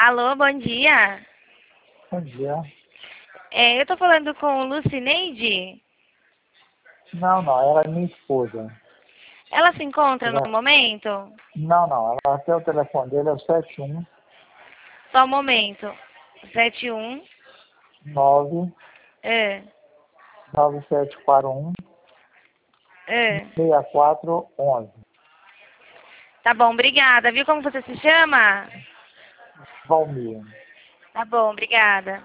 Alô, bom dia. Bom dia. Eu tô falando com Lucineide. Não, ela é minha esposa. Ela se encontra no Ela... momento? Não, ela até o telefone dele é o 71 Só um momento. 71. 9 É, 9741 é. 6411. Tá bom, obrigada. Viu como você se chama? Valmir. Tá bom, obrigada.